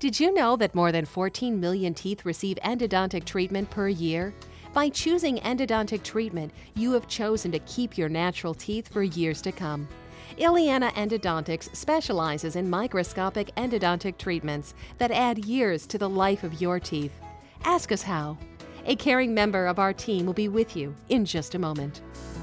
Did you know that more than 14 million teeth receive endodontic treatment per year? By choosing endodontic treatment, you have chosen to keep your natural teeth for years to come. Ileana Endodontics specializes in microscopic endodontic treatments that add years to the life of your teeth. Ask us how. A caring member of our team will be with you in just a moment.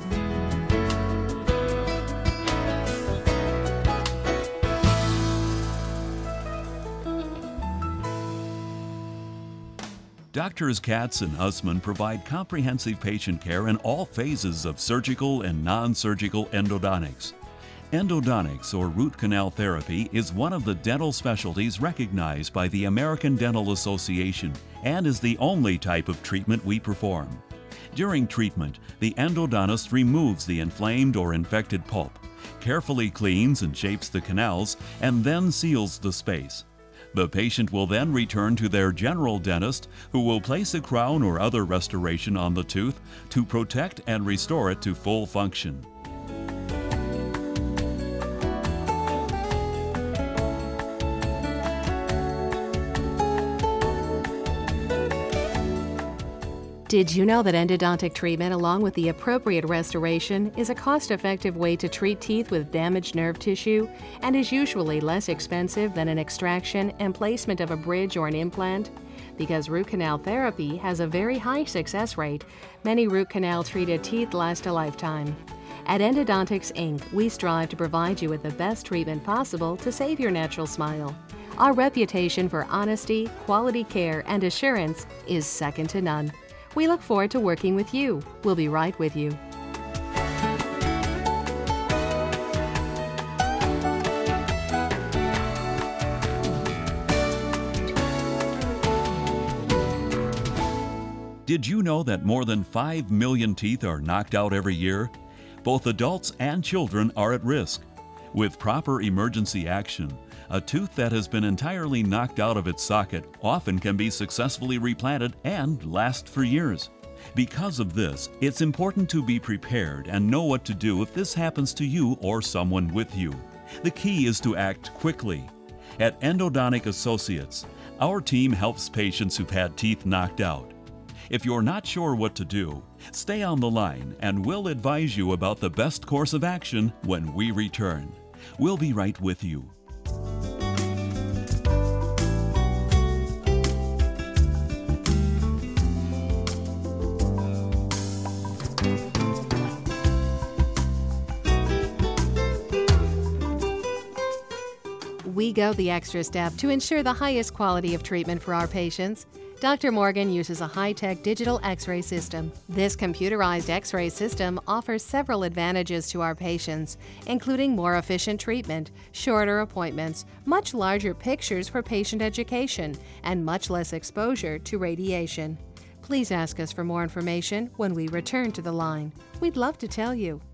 Doctors Katz and Hussman provide comprehensive patient care in all phases of surgical and non-surgical endodontics. Endodontics, or root canal therapy, is one of the dental specialties recognized by the American Dental Association and is the only type of treatment we perform. During treatment, the endodontist removes the inflamed or infected pulp, carefully cleans and shapes the canals, and then seals the space. The patient will then return to their general dentist, who will place a crown or other restoration on the tooth to protect and restore it to full function. Did you know that endodontic treatment, along with the appropriate restoration, is a cost-effective way to treat teeth with damaged nerve tissue and is usually less expensive than an extraction and placement of a bridge or an implant? Because root canal therapy has a very high success rate, many root canal-treated teeth last a lifetime. At Endodontics, Inc., we strive to provide you with the best treatment possible to save your natural smile. Our reputation for honesty, quality care, and assurance is second to none. We look forward to working with you. We'll be right with you. Did you know that more than 5 million teeth are knocked out every year? Both adults and children are at risk. With proper emergency action, a tooth that has been entirely knocked out of its socket often can be successfully replanted and last for years. Because of this, it's important to be prepared and know what to do if this happens to you or someone with you. The key is to act quickly. At Endodontic Associates, our team helps patients who've had teeth knocked out. If you're not sure what to do, stay on the line and we'll advise you about the best course of action when we return. We'll be right with you. We go the extra step to ensure the highest quality of treatment for our patients. Dr. Morgan uses a high-tech digital X-ray system. This computerized X-ray system offers several advantages to our patients, including more efficient treatment, shorter appointments, much larger pictures for patient education, and much less exposure to radiation. Please ask us for more information when we return to the line. We'd love to tell you.